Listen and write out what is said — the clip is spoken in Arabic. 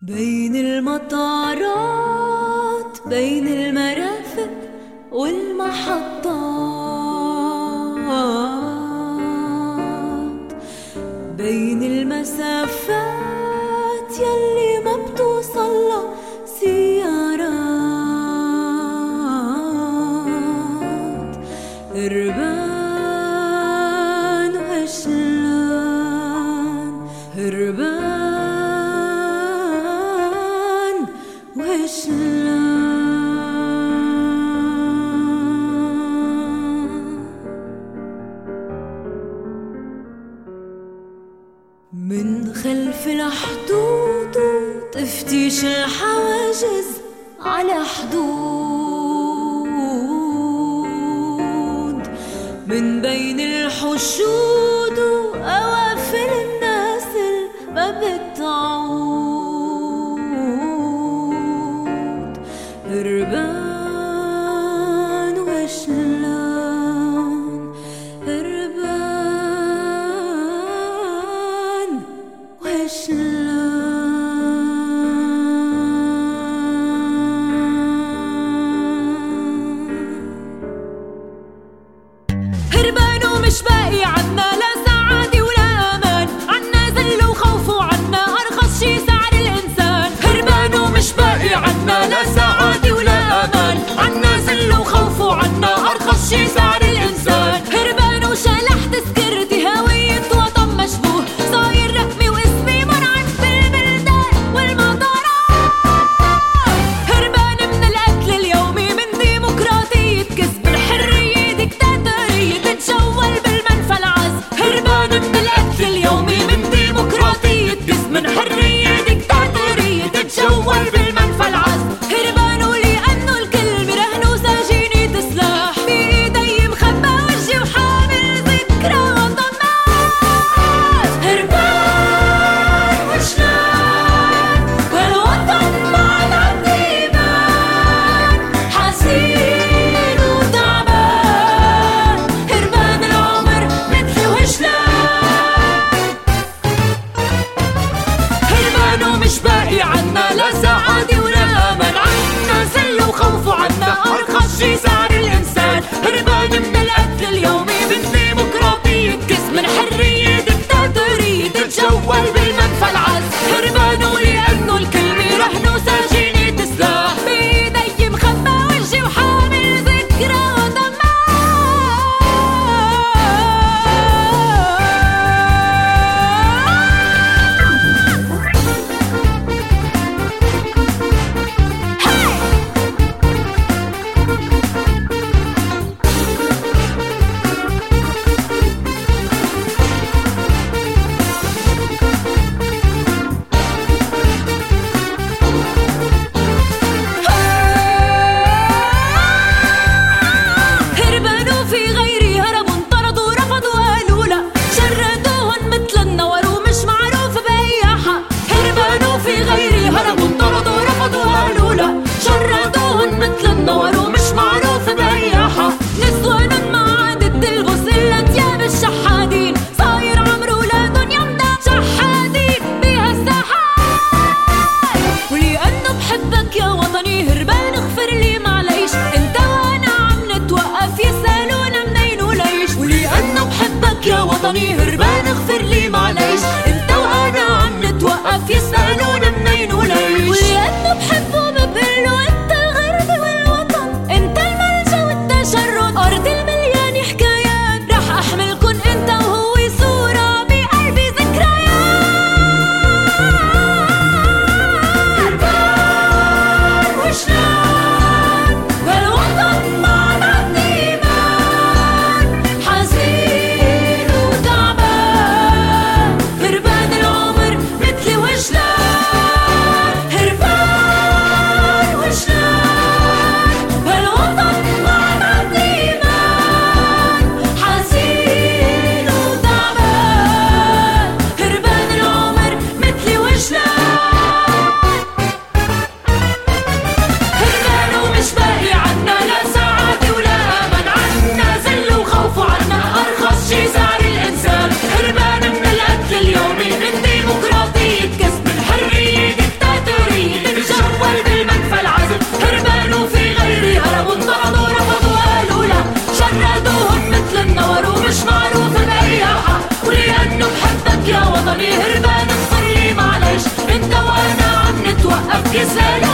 بين المطارات، بين المرافق والمحطات، بين المسافات يلي ما بتوصلها سيارات، هربان وهشلان، هربان وهشلان. من خلف الحدود تفتيش الحواجز على حدود، من بين الحشود وقوافل الناس اللي ما بتعود، هربان وهشلان، هربان وهشلان. هربان ومش باقي عنا لا سعادة ولا أمان، عنا ذل وخوف وعنا أرخص شي سعر الإنسان. هربان ومش باقي عنا لا سعادة ولا أمان، عنا ذل وخوف وعنا أرخص شي سعر الإنسان. هربان وشلح تذكرتي هوية وطن مشبوه، صاير رقمي واسمي مرعب بالبلدان والمطارات. هربان من القتل اليومي، من ديمقراطية كسب الحرية ديكتاتورية تتجول بالمنفى العز. هربان من القتل اليومي، من ديمقراطية كسب من حرية ديكتاتورية تتجول بالمنفى العز. هربان ولأنه الكل برهنوا ساجيني سلاح بإيدي مخبى وجهي وحامل ذكرى وطن مات. هربان وشلان والوطن بعد عالديبان، حزين وتعبان. هربان العمر مثلي وشلان، هربان ومش باقي عنا لا سعادة ولا أمان، عنا ذل وخوف وعنا أرخص شي سعر الإنسان. هربان من القتل اليومي، من ديمقراطية كسب من حرية ديكتاتورية تتجول بالمنفى العز. هربان ولأنه الكل رهنوا ساجيني سلاح بإيدي مخبى وجهي وحامل ذكرى وطن مات. هربانوا في غيري هربوا انطردوا رفضوا قالوا لا، شردوهن مثل النور ومش معروف بأي حق. هربانوا في غيري هربوا انطردوا رفضوا قالوا لا، شردوهن مثل النور ومش معروف بأي حق. نسوان ما عادت تلبس إلا تياب الشحادين، صاير عمر ولادن يمضى شحادين بها الساحات. ولأنه بحبك يا وطني هربان اغفر لي معليش، انت وانا عم نتوقف يسألونا منين وليش. ولأنه بحبك يا وطني هربان اغفر لي معليش، انت وانا عم نتوقف يسألونا منين وليش. ولأنه بحبه ببهله انت الغرب والوطن، انت الملجأ والتشرد، أرض المليان حكايات، رح أحملكن انت وهو صورة بقلبي ذكريات. هربان وشلان والوطن بعد عالديبان، حزين وتعبان. يسأل